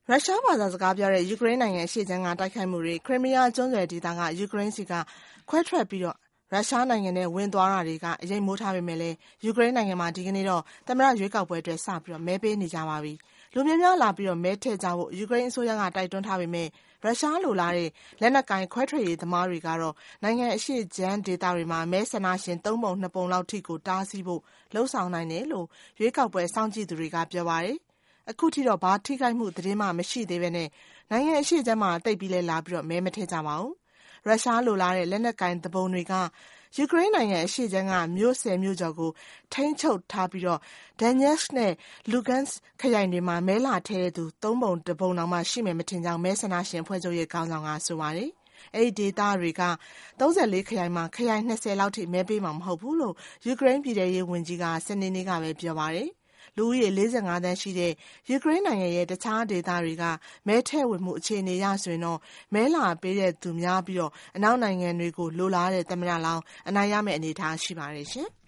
ရုရှားဘာသာစကားပြောတဲ့ယူကရိန်းနိုင်ငံအရှေ့ခြမ်းကတိုက်ခိုက်မှုတွေခရိုမီးယားကျွန်းဆွယ်ဒေသကယူကရိန်းစီကခွဲထွက်ပြီးတော့ရုရှားနိုင်ငံနဲ့ဝင်သွားတာတွေကအရေးမိုးထားပေမဲ့လည်းယူကရိန်းနိုင်ငံမှာဒီကနေ့တော့သမ္မတရွေးကောက်ပွဲအတွက်စပြီးတော့မဲပေးနေကြပါပြီ။လူများများလာပြီးတော့မဲထည့်ကြဖို့ယူကရိန်းအစိုးရကတိုက်တွန်းထားပေမဲ့ရုရှားလိုလားတဲ့လက်နက်ကိုင်ခွဲထွက်ရေးသမားတွေကတော့နိုင်ငံအရှေ့ခြမ်းဒေသတွေမှာမဲဆန္ဒရှင်3ပုံ2ပုံလောက်ထိကိုတားဆီးဖို့လှုံ့ဆော်နိုင်တယ်လို့ရွေးကောက်ပွဲစောင့်ကြည့်သူတွေကပြောပါတယ်။အခုထိတော့ဘာထိခိုက်မှုသတင်းမှမရှိသေးဘဲနဲ့နိုင်ငံအရှေ့ခြမ်းမှာတိတ်ပြီးလဲလာပြီးတော့မဲမထည့်ကြပါဘူး။ရုရှားလိုလားတဲ့လက်နက်ကိုင်တပုံတွေကယူကရိန်းနိုင်ငံအရှေ့ခြမ်းကမြို့10မြို့ကျော်ကိုထိန်းချုပ်ထားပြီးတော့ဒန်ညက်စ်နဲ့လူဂန်စ်ခရိုင်တွေမှာမဲလာထည့်တဲ့သူ3ပုံ1ပုံတောင်မှရှိမယ်မထင်ကြောင်းမဲဆန္ဒရှင်အဖွဲ့ချုပ်ရဲ့ခေါင်းဆောင်ကဆိုပါတယ်။အဲ့ဒီဒေသတွေက34ခရိုင်မှာခရိုင်20လောက်ထိမဲပေးမှာမဟုတ်ဘူးလို့ယူကရိန်းပြည်ထရေးဝန်ကြီးကစနေနေ့ကပဲပြောပါတယ်။လူဦးရေ45သန်းရှိတဲ့ယူကရိန်းနိုင်ငံရဲ့တခြားဒေသတွေကမဲထည့်ဝင်မှုအခြေအနေရဆိုရင်တော့မဲလာပေးတဲ့သူများပြီးတော့အနောက်နိုင်ငံတွေကိုလိုလားတဲ့သမ္မတလောင်းအနိုင်ရမယ့်အနေအထားရှိပါတယ်ရှင်။